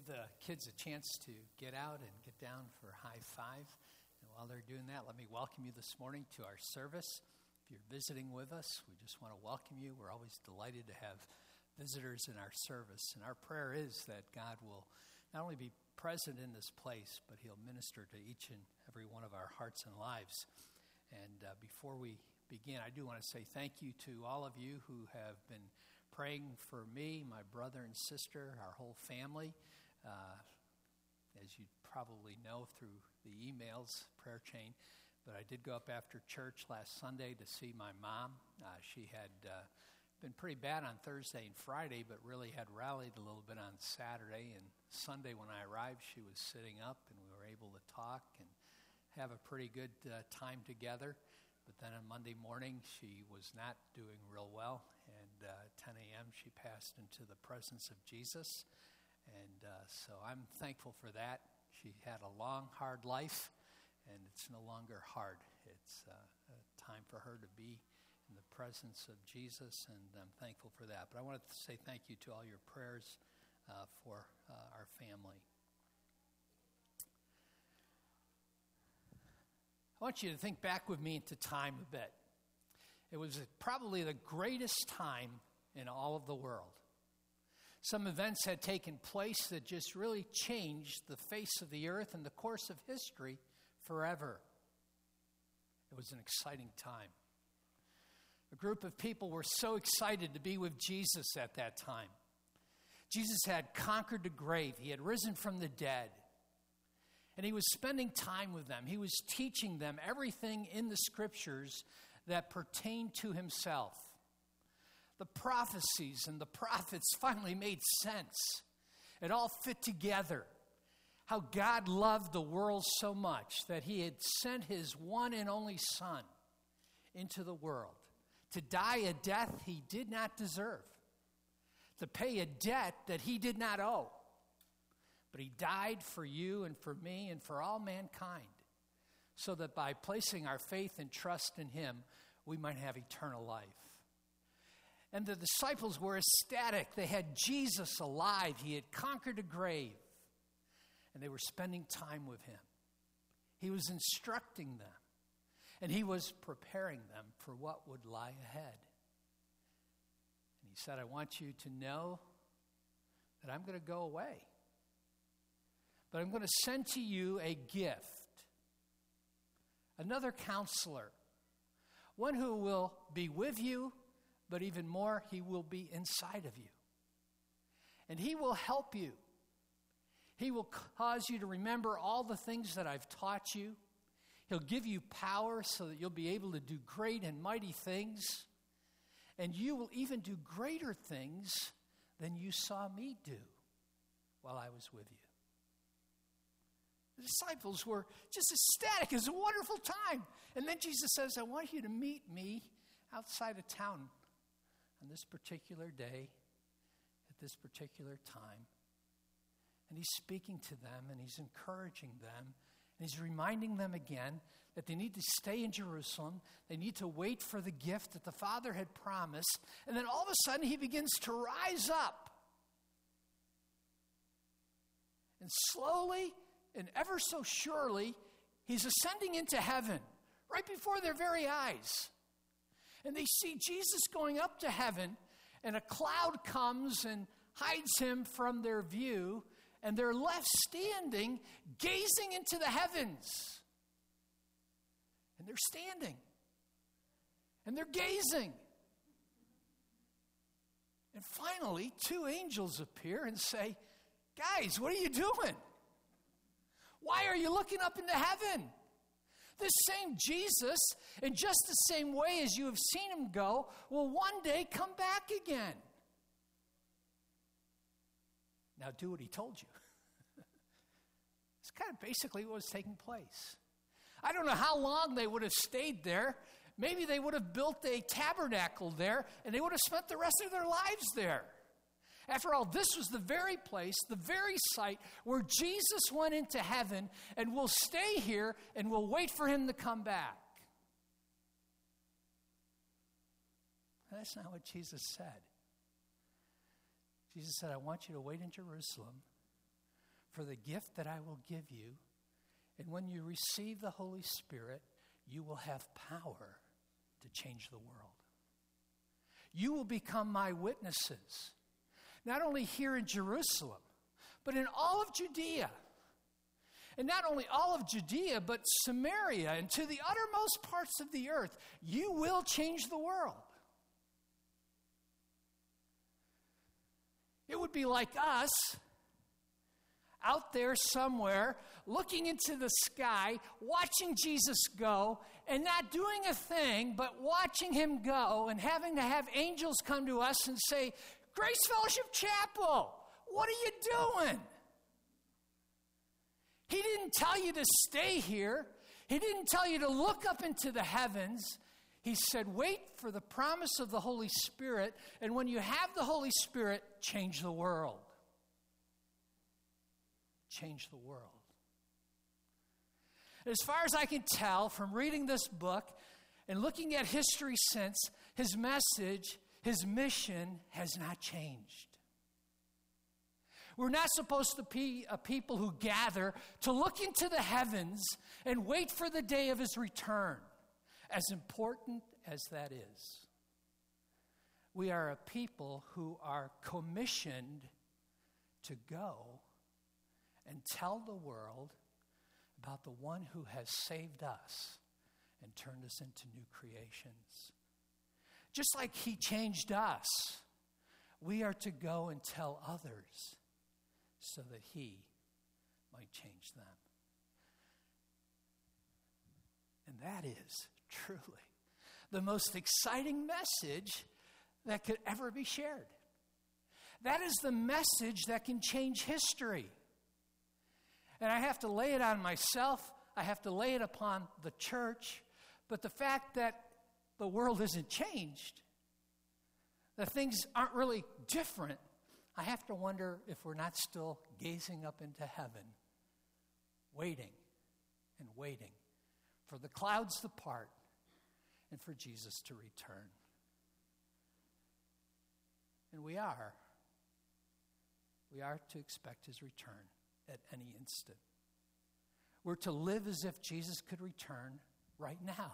give the kids a chance to get out and get down for high five. And while they're doing that, let me welcome you this morning to our service. If you're visiting with us, we just want to welcome you. We're always delighted to have visitors in our service. And our prayer is that God will not only be present in this place, but he'll minister to each and every one of our hearts and lives. And before we begin, I do want to say thank you to all of you who have been praying for me, my brother and sister, our whole family. As you probably know through the emails, prayer chain. But I did go up after church last Sunday to see my mom. She had been pretty bad on Thursday and Friday, but really had rallied a little bit on Saturday. And Sunday when I arrived, she was sitting up, and we were able to talk and have a pretty good time together. But then on Monday morning, she was not doing real well. And at 10 a.m., she passed into the presence of Jesus. And so I'm thankful for that. She had a long, hard life, and it's no longer hard. It's a time for her to be in the presence of Jesus, and I'm thankful for that. But I wanted to say thank you to all your prayers for our family. I want you to think back with me into time a bit. It was probably the greatest time in all of the world. Some events had taken place that just really changed the face of the earth and the course of history forever. It was an exciting time. A group of people were so excited to be with Jesus at that time. Jesus had conquered the grave. He had risen from the dead. And he was spending time with them. He was teaching them everything in the scriptures that pertained to himself. The prophecies and the prophets finally made sense. It all fit together. How God loved the world so much that he had sent his one and only Son into the world to die a death he did not deserve, to pay a debt that he did not owe. But he died for you and for me and for all mankind, so that by placing our faith and trust in him, we might have eternal life. And the disciples were ecstatic. They had Jesus alive. He had conquered the grave. And they were spending time with him. He was instructing them. And he was preparing them for what would lie ahead. And he said, I want you to know that I'm going to go away. But I'm going to send to you a gift. Another counselor. One who will be with you, but even more, he will be inside of you. And he will help you. He will cause you to remember all the things that I've taught you. He'll give you power so that you'll be able to do great and mighty things. And you will even do greater things than you saw me do while I was with you. The disciples were just ecstatic. It was a wonderful time. And then Jesus says, I want you to meet me outside of town on this particular day, at this particular time. And he's speaking to them, and he's encouraging them, and he's reminding them again that they need to stay in Jerusalem. They need to wait for the gift that the Father had promised. And then all of a sudden, he begins to rise up. And slowly and ever so surely, he's ascending into heaven right before their very eyes. And they see Jesus going up to heaven, and a cloud comes and hides him from their view, and they're left standing, gazing into the heavens. And they're standing, and they're gazing. And finally, two angels appear and say, guys, what are you doing? Why are you looking up into heaven? This same Jesus, in just the same way as you have seen him go, will one day come back again. Now do what he told you. It's kind of basically what was taking place. I don't know how long they would have stayed there. Maybe they would have built a tabernacle there, and they would have spent the rest of their lives there. After all, this was the very place, the very site where Jesus went into heaven, and we'll stay here and we'll wait for him to come back. That's not what Jesus said. Jesus said, I want you to wait in Jerusalem for the gift that I will give you. And when you receive the Holy Spirit, you will have power to change the world. You will become my witnesses, not only here in Jerusalem, but in all of Judea. And not only all of Judea, but Samaria and to the uttermost parts of the earth. You will change the world. It would be like us out there somewhere, looking into the sky, watching Jesus go, and not doing a thing, but watching him go, and having to have angels come to us and say, Grace Fellowship Chapel, what are you doing? He didn't tell you to stay here. He didn't tell you to look up into the heavens. He said, wait for the promise of the Holy Spirit, and when you have the Holy Spirit, change the world. Change the world. As far as I can tell from reading this book and looking at history since, his message, his mission has not changed. We're not supposed to be a people who gather to look into the heavens and wait for the day of his return, as important as that is. We are a people who are commissioned to go and tell the world about the one who has saved us and turned us into new creations. Just like he changed us, we are to go and tell others so that he might change them. And that is truly the most exciting message that could ever be shared. That is the message that can change history. And I have to lay it on myself. I have to lay it upon the church. But the fact that the world isn't changed, that things aren't really different, I have to wonder if we're not still gazing up into heaven, waiting and waiting for the clouds to part and for Jesus to return. And we are to expect his return at any instant. We're to live as if Jesus could return right now.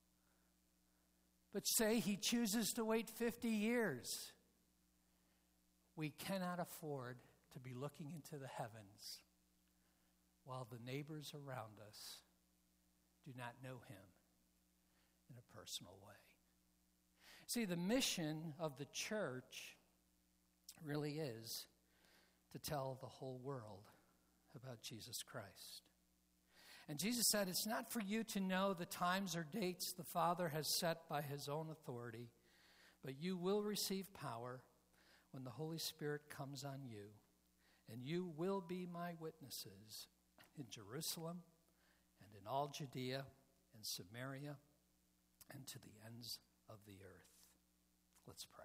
But say he chooses to wait 50 years. We cannot afford to be looking into the heavens while the neighbors around us do not know him in a personal way. See, the mission of the church really is to tell the whole world about Jesus Christ. And Jesus said, it's not for you to know the times or dates the Father has set by his own authority, but you will receive power when the Holy Spirit comes on you, and you will be my witnesses in Jerusalem and in all Judea and Samaria and to the ends of the earth. Let's pray.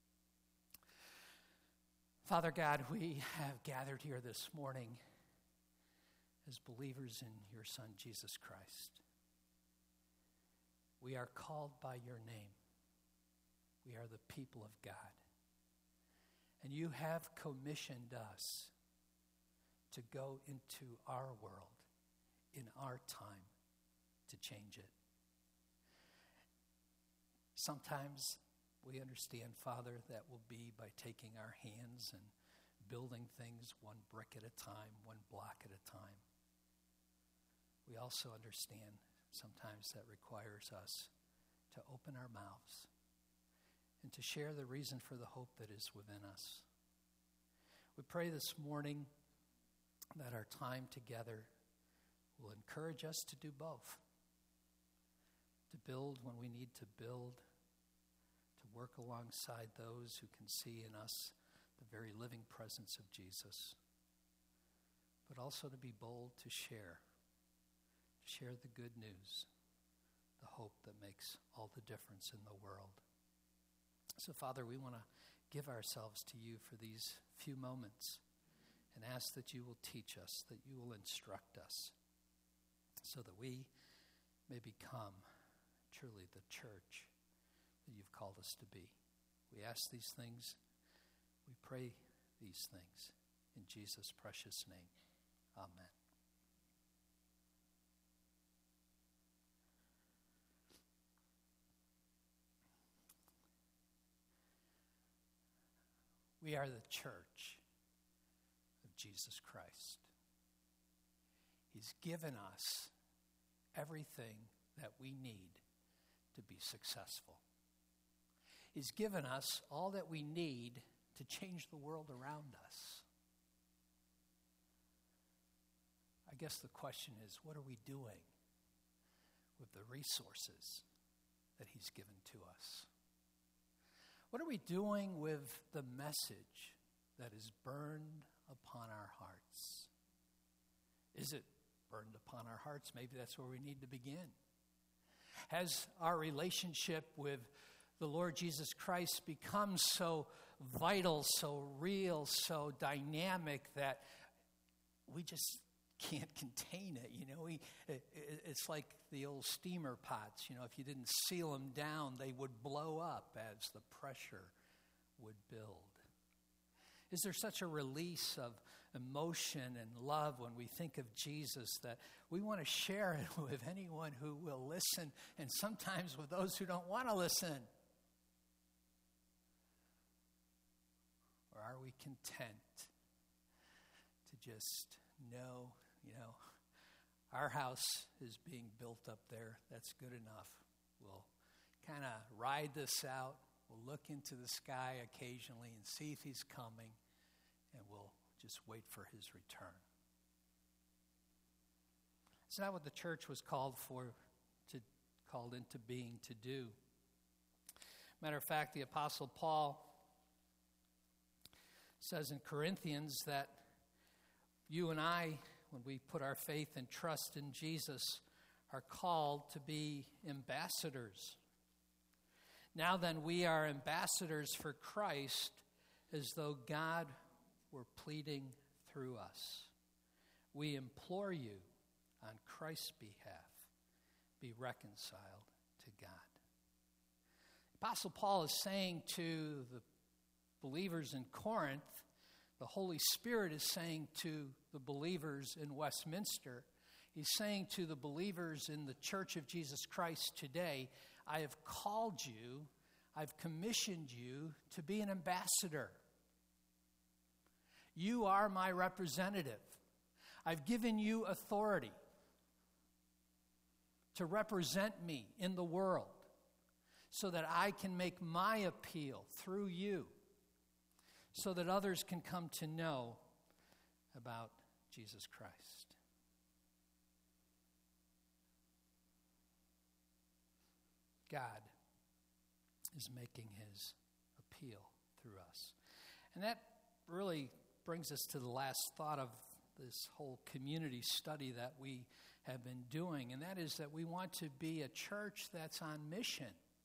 Father God, we have gathered here this morning as believers in your Son, Jesus Christ. We are called by your name. We are the people of God. And you have commissioned us to go into our world in our time to change it. Sometimes we understand, Father, that will be by taking our hands and building things one brick at a time, one block at a time. We also understand sometimes that requires us to open our mouths and to share the reason for the hope that is within us. We pray this morning that our time together will encourage us to do both. To build when we need to build, to work alongside those who can see in us the very living presence of Jesus, but also to be bold to share the good news, the hope that makes all the difference in the world. So, Father, we want to give ourselves to you for these few moments and ask that you will teach us, that you will instruct us, so that we may become truly the church that you've called us to be. We ask these things, we pray these things in Jesus' precious name. Amen. We are the church of Jesus Christ. He's given us everything that we need to be successful. He's given us all that we need to change the world around us. I guess the question is, what are we doing with the resources that He's given to us? What are we doing with the message that is burned upon our hearts? Is it burned upon our hearts? Maybe that's where we need to begin. Has our relationship with the Lord Jesus Christ become so vital, so real, so dynamic that we just can't contain it? You know, it's like the old steamer pots. You know, if you didn't seal them down, they would blow up as the pressure would build. Is there such a release of emotion and love when we think of Jesus that we want to share it with anyone who will listen, and sometimes with those who don't want to listen? Or are we content to just know, our house is being built up there. That's good enough. We'll kind of ride this out. We'll look into the sky occasionally and see if He's coming, and we'll just wait for His return. It's not what the church was called into being to do. Matter of fact, the Apostle Paul says in Corinthians that you and I, when we put our faith and trust in Jesus, are called to be ambassadors. Now then, we are ambassadors for Christ, as though God were pleading through us. We implore you on Christ's behalf, be reconciled to God. Apostle Paul is saying to the believers in Corinth, the Holy Spirit is saying to the believers in Westminster, He's saying to the believers in the Church of Jesus Christ today, I have called you, I've commissioned you to be an ambassador. You are my representative. I've given you authority to represent me in the world so that I can make my appeal through you, so that others can come to know about Jesus Christ. God is making His appeal through us. And that really brings us to the last thought of this whole community study that we have been doing, and that is that we want to be a church that's on mission.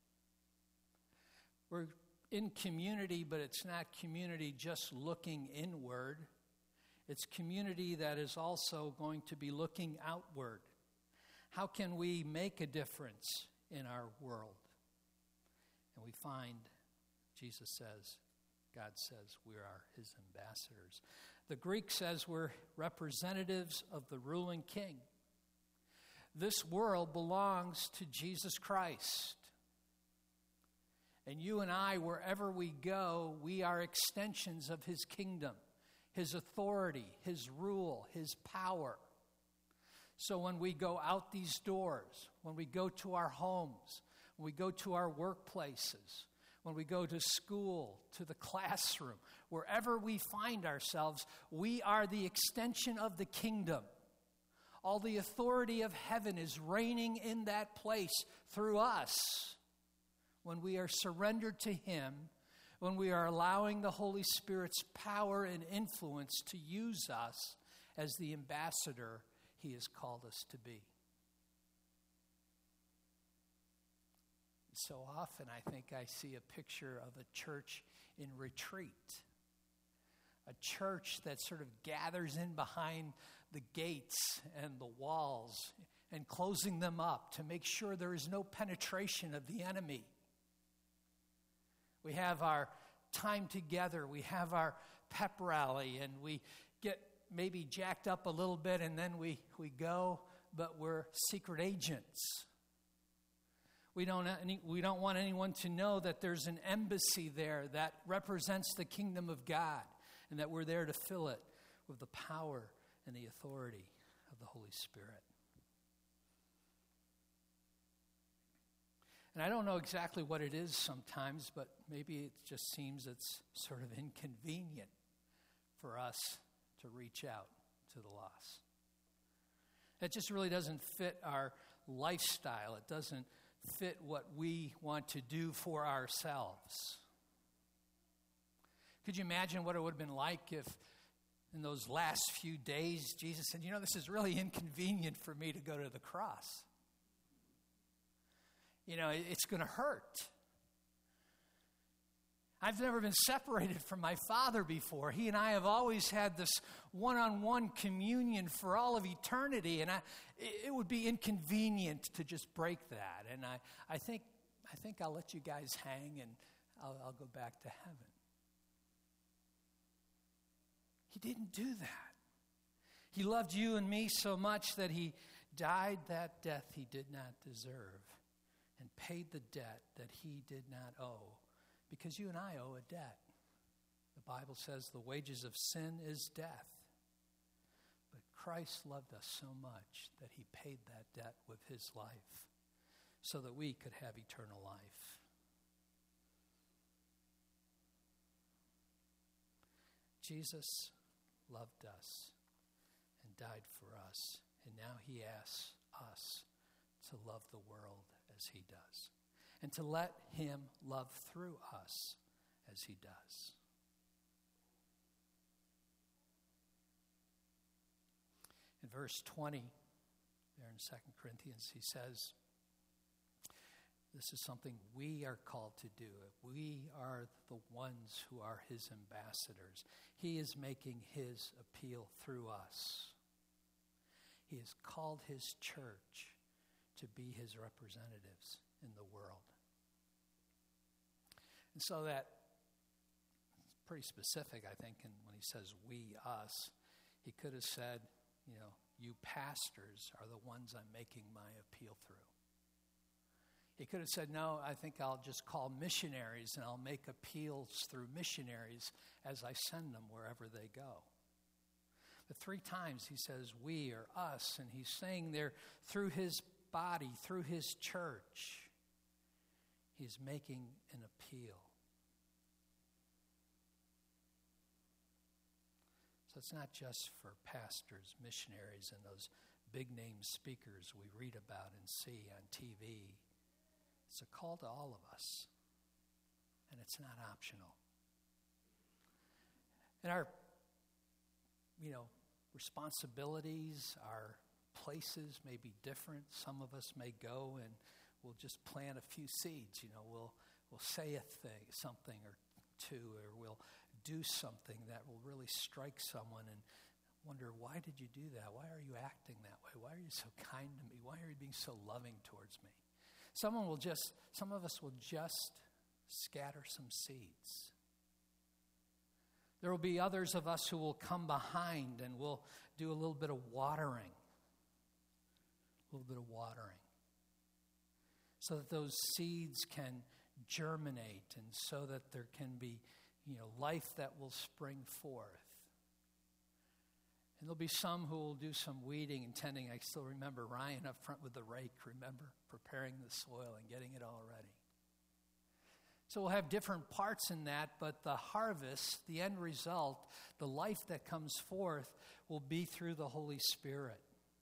We're in community, but it's not community just looking inward. It's community that is also going to be looking outward. How can we make a difference in our world? And we find Jesus says, God says, we are His ambassadors. The Greek says we're representatives of the ruling King. This world belongs to Jesus Christ. And you and I, wherever we go, we are extensions of His kingdom, His authority, His rule, His power. So when we go out these doors, when we go to our homes, when we go to our workplaces, when we go to school, to the classroom, wherever we find ourselves, we are the extension of the kingdom. All the authority of heaven is reigning in that place through us. When we are surrendered to Him, when we are allowing the Holy Spirit's power and influence to use us as the ambassador He has called us to be. So often I think I see a picture of a church in retreat. A church that sort of gathers in behind the gates and the walls and closing them up to make sure there is no penetration of the enemy. We have our time together, we have our pep rally, and we get maybe jacked up a little bit and then we go, but we're secret agents. We don't want anyone to know that there's an embassy there that represents the kingdom of God and that we're there to fill it with the power and the authority of the Holy Spirit. And I don't know exactly what it is sometimes, but maybe it just seems it's sort of inconvenient for us to reach out to the lost. It just really doesn't fit our lifestyle. It doesn't fit what we want to do for ourselves. Could you imagine what it would have been like if in those last few days Jesus said, this is really inconvenient for me to go to the cross. It's going to hurt. I've never been separated from my Father before. He and I have always had this one-on-one communion for all of eternity, and it would be inconvenient to just break that. And I think I'll let you guys hang, and I'll go back to heaven. He didn't do that. He loved you and me so much that he died that death he did not deserve and paid the debt that he did not owe, because you and I owe a debt. The Bible says the wages of sin is death. But Christ loved us so much that he paid that debt with his life so that we could have eternal life. Jesus loved us and died for us, and now he asks us to love the world as he does, and to let him love through us as he does. In verse 20, there in 2 Corinthians, he says, this is something we are called to do. We are the ones who are his ambassadors. He is making his appeal through us. He has called his church to be his representatives in the world. And so that's pretty specific, I think, and when he says we, us, he could have said, you pastors are the ones I'm making my appeal through. He could have said, no, I think I'll just call missionaries and I'll make appeals through missionaries as I send them wherever they go. But 3 times he says we or us, and he's saying there through his body, through his church, he's making an appeal. So it's not just for pastors, missionaries, and those big-name speakers we read about and see on TV. It's a call to all of us, and it's not optional. And our, responsibilities, our places may be different. Some of us may go and we'll just plant a few seeds. We'll say something or two, or we'll do something that will really strike someone and wonder, why did you do that? Why are you acting that way? Why are you so kind to me? Why are you being so loving towards me? Some of us will just scatter some seeds. There will be others of us who will come behind and we'll do a little bit of watering. So that those seeds can germinate and so that there can be, life that will spring forth. And there'll be some who will do some weeding and tending. I still remember Ryan up front with the rake, preparing the soil and getting it all ready. So we'll have different parts in that, but the harvest, the end result, the life that comes forth will be through the Holy Spirit.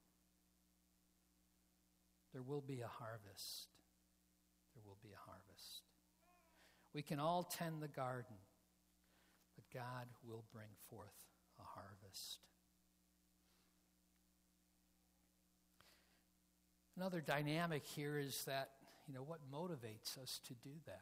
There will be a harvest. There will be a harvest. We can all tend the garden, but God will bring forth a harvest. Another dynamic here is that, what motivates us to do that?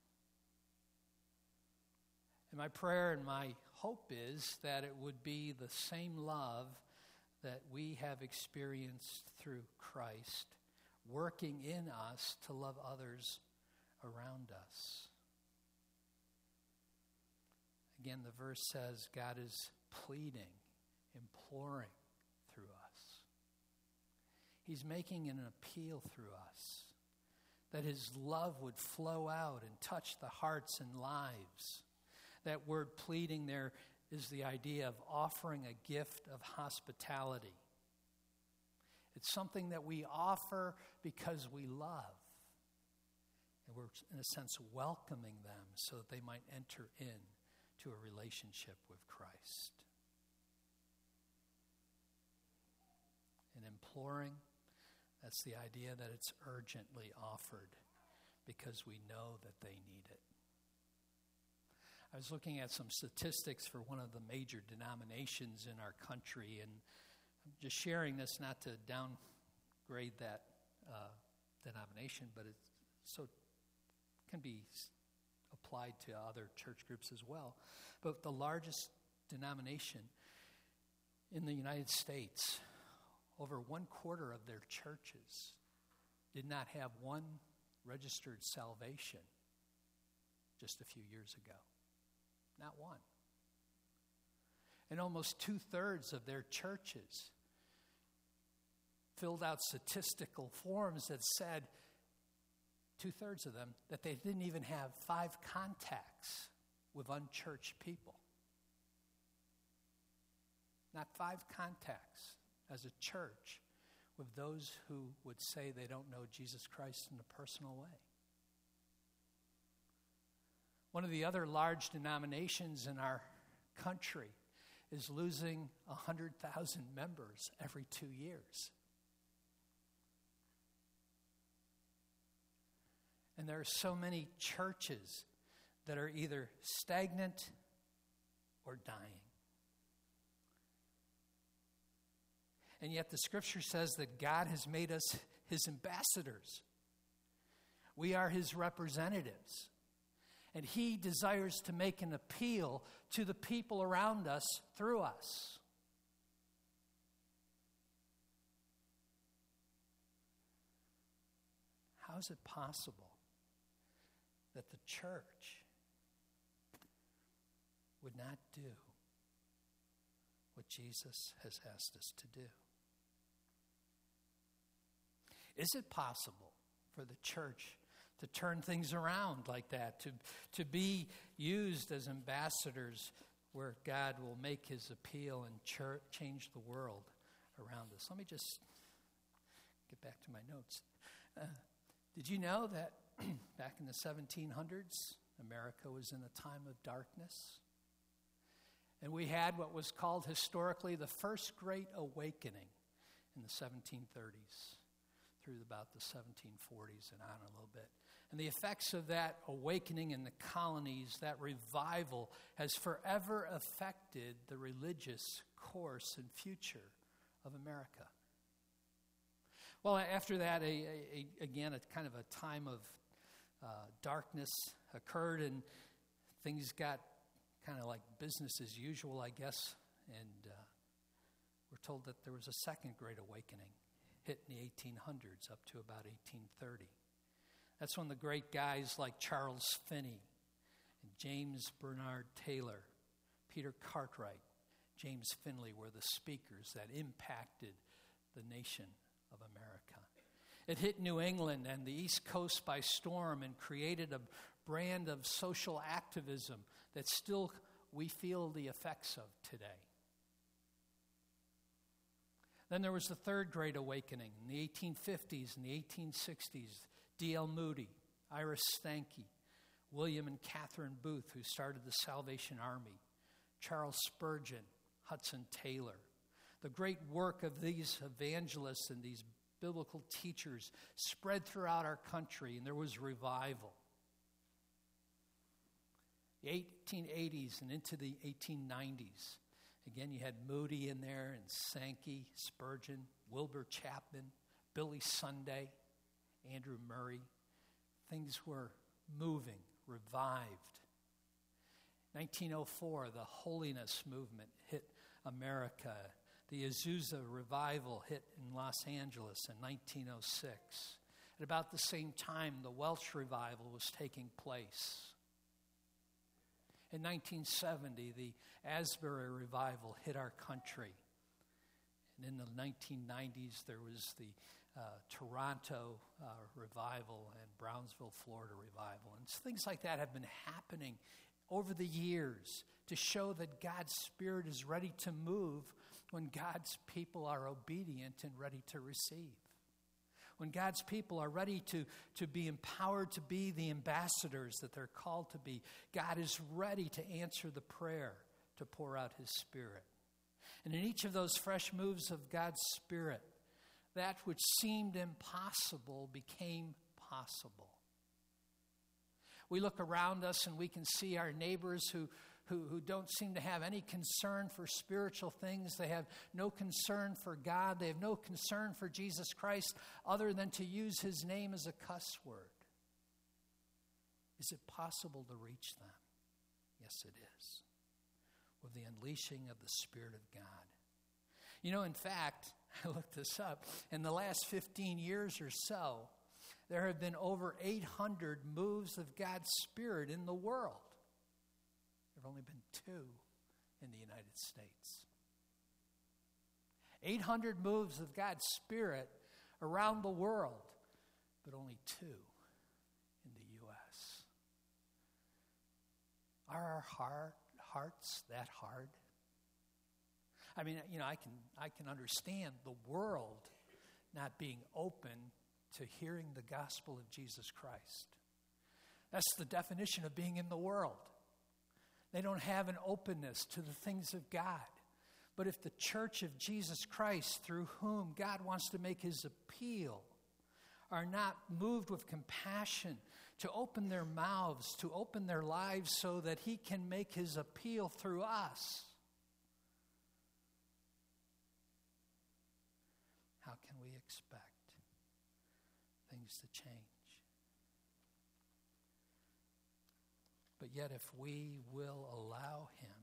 And my prayer and my hope is that it would be the same love that we have experienced through Christ, working in us to love others around us. Again, the verse says God is pleading imploring through us. He's making an appeal through us that his love would flow out and touch the hearts and lives. That word pleading there is the idea of offering a gift of hospitality. It's something that we offer because we love. And we're, in a sense, welcoming them so that they might enter into a relationship with Christ. And imploring, that's the idea that it's urgently offered because we know that they need it. I was looking at some statistics for one of the major denominations in our country, and I'm just sharing this not to downgrade that denomination, but it can be applied to other church groups as well. But the largest denomination in the United States, over 1/4 of their churches did not have one registered salvation just a few years ago. Not one. And almost 2/3 of their churches filled out statistical forms that said, 2/3 of them, that they didn't even have 5 contacts with unchurched people. Not 5 contacts as a church with those who would say they don't know Jesus Christ in a personal way. One of the other large denominations in our country is losing 100,000 members every 2 years. And there are so many churches that are either stagnant or dying. And yet the scripture says that God has made us his ambassadors. We are his representatives. And he desires to make an appeal to the people around us through us. How is it possible that the church would not do what Jesus has asked us to do? Is it possible for the church to turn things around like that, to be used as ambassadors where God will make his appeal and change the world around us? Let me just get back to my notes. Did you know that back in the 1700s, America was in a time of darkness? And we had what was called historically the First Great Awakening in the 1730s through about the 1740s and on a little bit. And the effects of that awakening in the colonies, that revival, has forever affected the religious course and future of America. Well, after that, again, a kind of a time of darkness occurred, and things got kind of like business as usual, I guess. And we're told that there was a second Great Awakening hit in the 1800s up to about 1830. That's when the great guys like Charles Finney and James Bernard Taylor, Peter Cartwright, James Finley were the speakers that impacted the nation of America. It hit New England and the East Coast by storm and created a brand of social activism that still we feel the effects of today. Then there was the Third Great Awakening in the 1850s and the 1860s. D.L. Moody, Iris Stanke, William and Catherine Booth, who started the Salvation Army, Charles Spurgeon, Hudson Taylor. The great work of these evangelists and these biblical teachers spread throughout our country, and there was revival. The 1880s and into the 1890s. Again, you had Moody in there, and Sankey, Spurgeon, Wilbur Chapman, Billy Sunday, Andrew Murray. Things were moving, revived. 1904, the Holiness Movement hit America. The Azusa Revival hit in Los Angeles in 1906. At about the same time, the Welsh Revival was taking place. In 1970, the Asbury Revival hit our country. And in the 1990s, there was the Toronto revival and Brownsville, Florida revival. And things like that have been happening over the years to show that God's Spirit is ready to move when God's people are obedient and ready to receive. When God's people are ready to be empowered to be the ambassadors that they're called to be, God is ready to answer the prayer to pour out His Spirit. And in each of those fresh moves of God's Spirit, that which seemed impossible became possible. We look around us and we can see our neighbors who don't seem to have any concern for spiritual things. They have no concern for God. They have no concern for Jesus Christ other than to use His name as a cuss word. Is it possible to reach them? Yes, it is. With the unleashing of the Spirit of God. You know, in fact, I looked this up. In the last 15 years or so, there have been over 800 moves of God's Spirit in the world. There have only been 2 in the United States. 800 moves of God's Spirit around the world, but only 2 in the U.S. Are our hearts that hard? I mean, you know, I can understand the world not being open to hearing the gospel of Jesus Christ. That's the definition of being in the world. They don't have an openness to the things of God. But if the church of Jesus Christ, through whom God wants to make His appeal, are not moved with compassion to open their mouths, to open their lives so that He can make His appeal through us, how can we expect things to change? But yet, if we will allow Him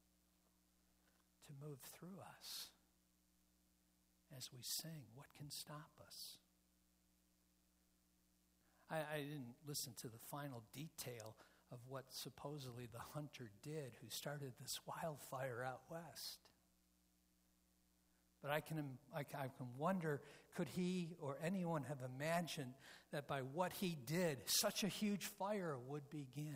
to move through us as we sing, what can stop us? I didn't listen to the final detail of what supposedly the hunter did who started this wildfire out west. But I can wonder, could he or anyone have imagined that by what he did, such a huge fire would begin?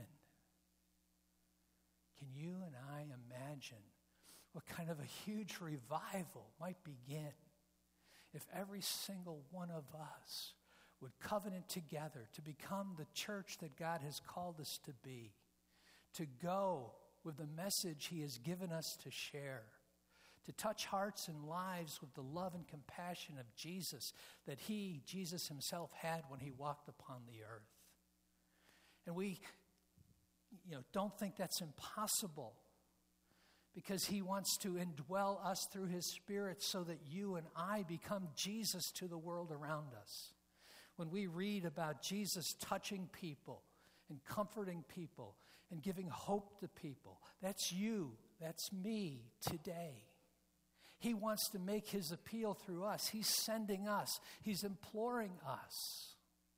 Can you and I imagine what kind of a huge revival might begin if every single one of us would covenant together to become the church that God has called us to be, to go with the message He has given us to share, to touch hearts and lives with the love and compassion of Jesus that Jesus Himself had when He walked upon the earth. And we don't think that's impossible, because He wants to indwell us through His Spirit so that you and I become Jesus to the world around us. When we read about Jesus touching people and comforting people and giving hope to people, that's you, that's me today. He wants to make His appeal through us. He's sending us. He's imploring us.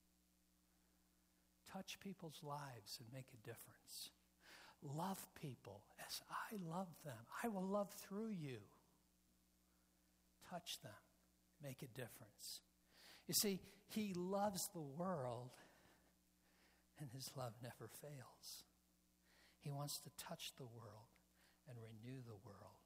Touch people's lives and make a difference. Love people as I love them. I will love through you. Touch them. Make a difference. You see, He loves the world, and His love never fails. He wants to touch the world and renew the world.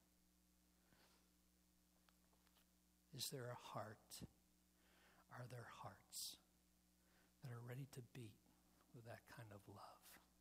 Is there a heart? Are there hearts that are ready to beat with that kind of love?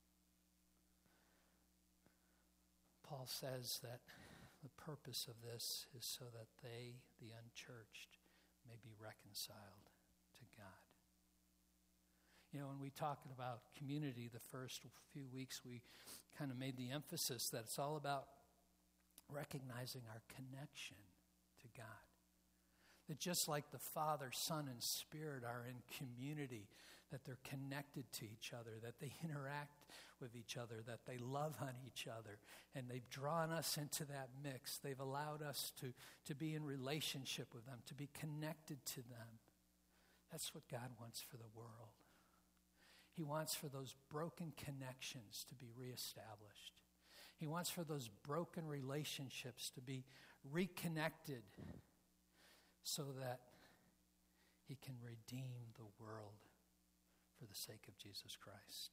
Paul says that the purpose of this is so that they, the unchurched, may be reconciled to God. You know, when we talked about community the first few weeks, we kind of made the emphasis that it's all about recognizing our connection to God. That just like the Father, Son, and Spirit are in community, that they're connected to each other, that they interact with each other, that they love on each other, and they've drawn us into that mix. They've allowed us to be in relationship with them, to be connected to them. That's what God wants for the world. He wants for those broken connections to be reestablished. He wants for those broken relationships to be reconnected so that he can redeem the world for the sake of Jesus Christ.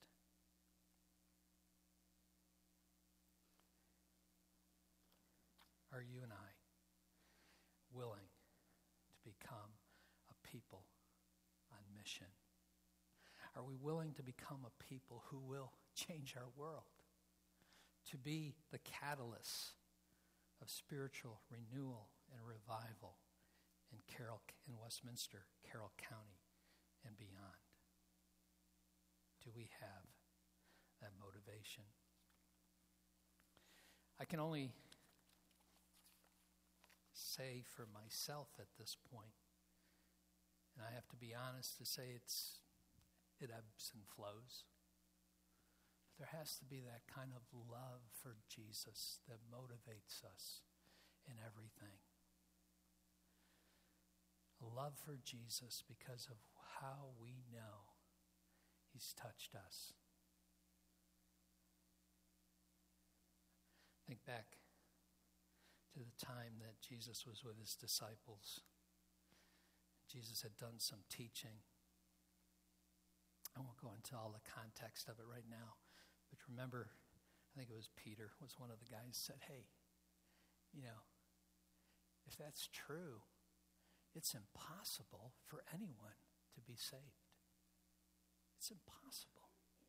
Are you and I willing to become a people on mission? Are we willing to become a people who will change our world? To be the catalyst of spiritual renewal and revival in Westminster, Carroll County, and beyond? Do we have that motivation? I can only say for myself at this point, and I have to be honest to say it ebbs and flows. But there has to be that kind of love for Jesus that motivates us in everything. A love for Jesus because of how we know he's touched us. Think back to the time that Jesus was with his disciples. Jesus had done some teaching. I won't go into all the context of it right now, but remember, I think it was Peter was one of the guys said, hey, if that's true, it's impossible for anyone to be saved. It's impossible.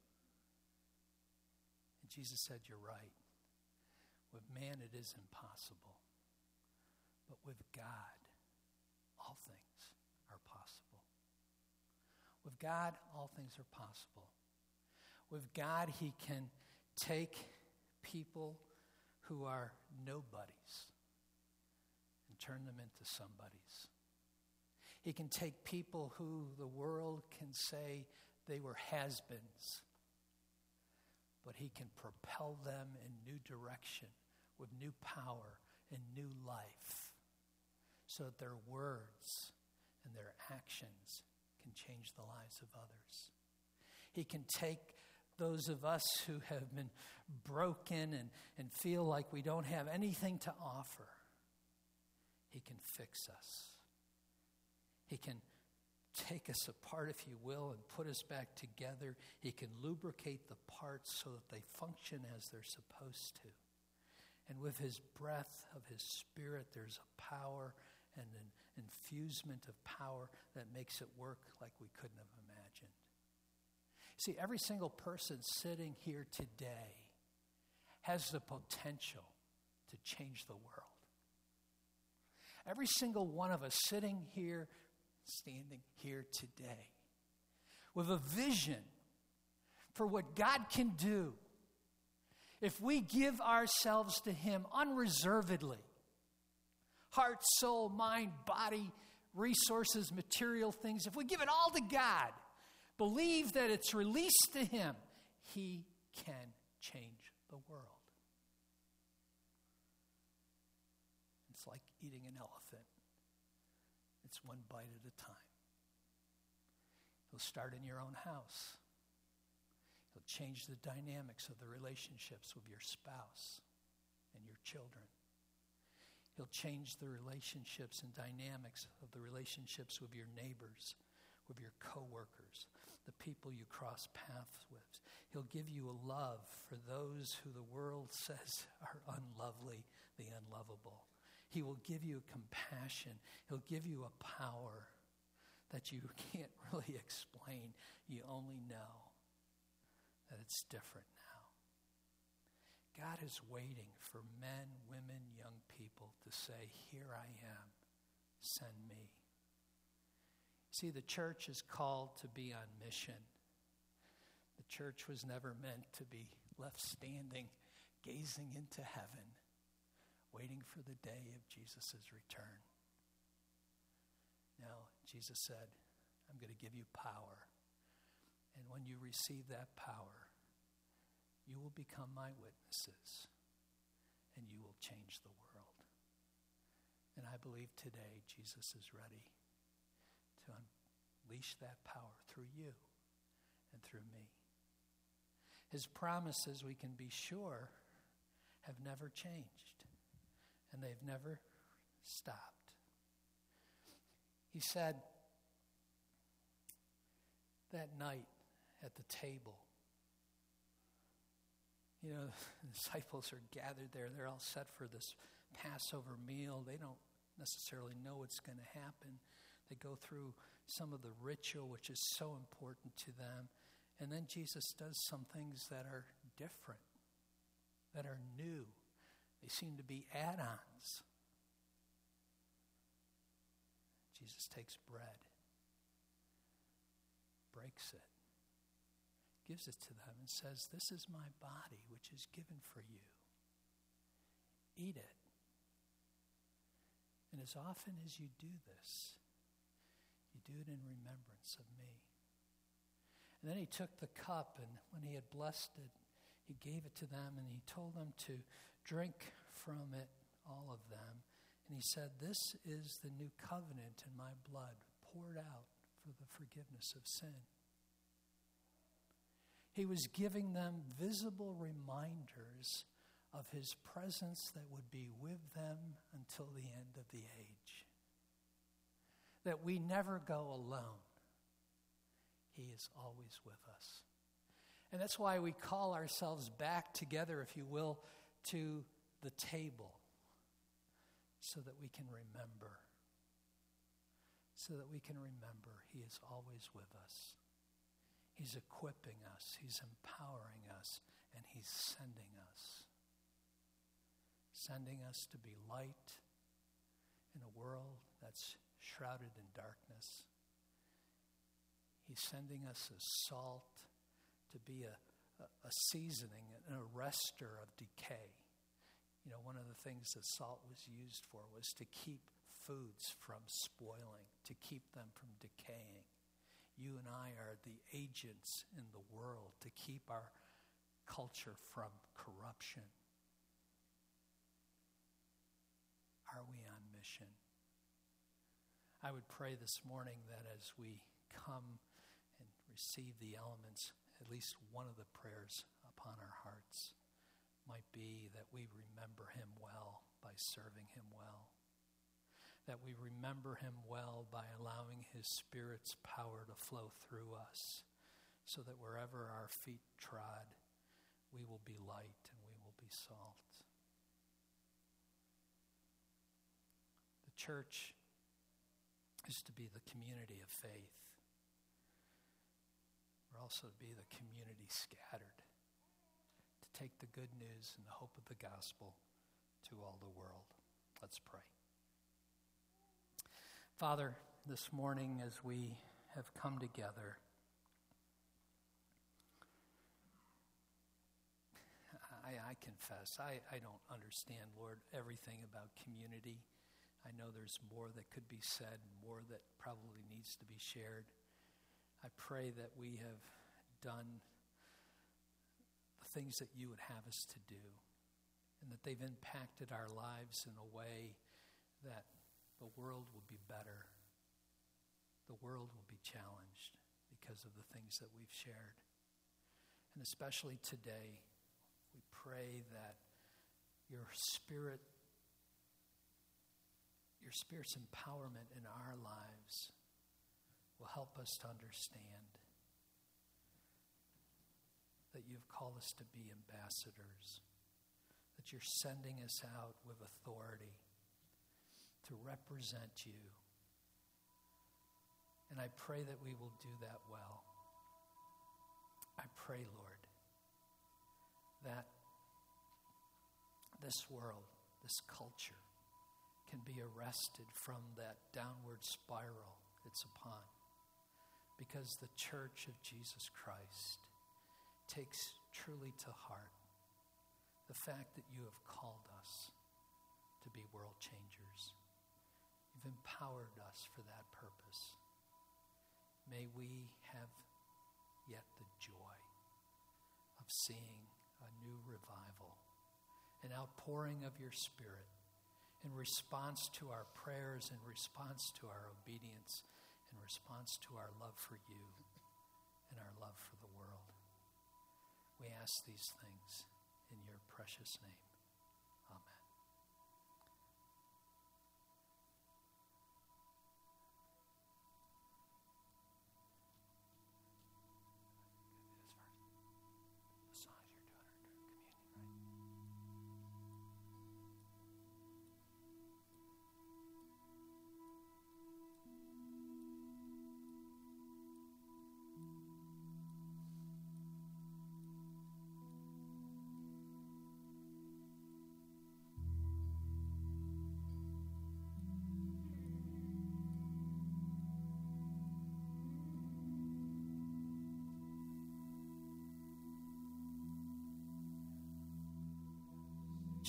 And Jesus said, you're right. With man, it is impossible. But with God, all things are possible. With God, all things are possible. With God, he can take people who are nobodies and turn them into somebodies. He can take people who the world can say they were has-beens, but he can propel them in new direction with new power and new life so that their words and their actions can change the lives of others. He can take those of us who have been broken and feel like we don't have anything to offer. He can fix us. He can take us apart, if you will, and put us back together. He can lubricate the parts so that they function as they're supposed to. And with his breath of his Spirit, there's a power and an infusement of power that makes it work like we couldn't have imagined. See, every single person sitting here today has the potential to change the world. Every single one of us sitting here, standing here today, with a vision for what God can do if we give ourselves to him unreservedly. Heart, soul, mind, body, resources, material things. If we give it all to God, believe that it's released to him, he can change the world. It's like eating an elephant. It's one bite at a time. You'll start in your own house. You'll change the dynamics of the relationships with your spouse and your children. He'll change the relationships and dynamics of the relationships with your neighbors, with your coworkers, the people you cross paths with. He'll give you a love for those who the world says are unlovely, the unlovable. He will give you compassion. He'll give you a power that you can't really explain. You only know that it's different now. God is waiting for men, women, young people to say, here I am, send me. See, the church is called to be on mission. The church was never meant to be left standing, gazing into heaven, waiting for the day of Jesus' return. No, Jesus said, I'm going to give you power. And when you receive that power, you will become my witnesses, and you will change the world. And I believe today Jesus is ready to unleash that power through you and through me. His promises, we can be sure, have never changed, and they've never stopped. He said that night at the table, you know, the disciples are gathered there. They're all set for this Passover meal. They don't necessarily know what's going to happen. They go through some of the ritual, which is so important to them. And then Jesus does some things that are different, that are new. They seem to be add-ons. Jesus takes bread, breaks it, gives it to them, and says, "This is my body, which is given for you. Eat it. And as often as you do this, you do it in remembrance of me." And then he took the cup, and when he had blessed it, he gave it to them, and he told them to drink from it, all of them. And he said, "This is the new covenant in my blood, poured out for the forgiveness of sin." He was giving them visible reminders of his presence that would be with them until the end of the age. That we never go alone. He is always with us. And that's why we call ourselves back together, if you will, to the table, so that we can remember. So that we can remember he is always with us. He's equipping us, he's empowering us, and he's sending us. Sending us to be light in a world that's shrouded in darkness. He's sending us as salt to be a seasoning, an arrestor of decay. You know, one of the things that salt was used for was to keep foods from spoiling, to keep them from decaying. You and I are the agents in the world to keep our culture from corruption. Are we on mission? I would pray this morning that as we come and receive the elements, at least one of the prayers upon our hearts might be that we remember him well by serving him well. That we remember him well by allowing his Spirit's power to flow through us, so that wherever our feet trod, we will be light and we will be salt. The church is to be the community of faith. We're also to be the community scattered, to take the good news and the hope of the gospel to all the world. Let's pray. Father, this morning as we have come together, I confess, I don't understand, Lord, everything about community. I know there's more that could be said, more that probably needs to be shared. I pray that we have done the things that you would have us to do, and that they've impacted our lives in a way that the world will be better. The world will be challenged because of the things that we've shared. And especially today, we pray that your Spirit's empowerment in our lives will help us to understand that you've called us to be ambassadors, that you're sending us out with authority to represent you. And I pray that we will do that well. I pray, Lord, that this world, this culture, can be arrested from that downward spiral it's upon, because the Church of Jesus Christ takes truly to heart the fact that you have called us to be world changers. You've empowered us for that purpose. May we have yet the joy of seeing a new revival, an outpouring of your Spirit in response to our prayers, in response to our obedience, in response to our love for you and our love for the world. We ask these things in your precious name.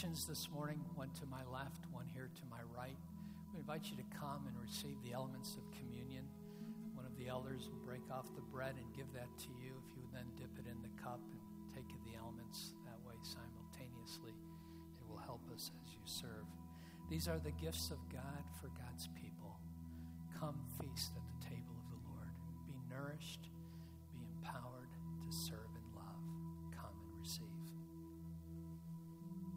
kitchens this morning, one to my left, one here to my right. We invite you to come and receive the elements of communion. One of the elders will break off the bread and give that to you. If you would then dip it in the cup and take the elements that way simultaneously, it will help us as you serve. These are the gifts of God for God's people. Come feast at the table of the Lord. Be nourished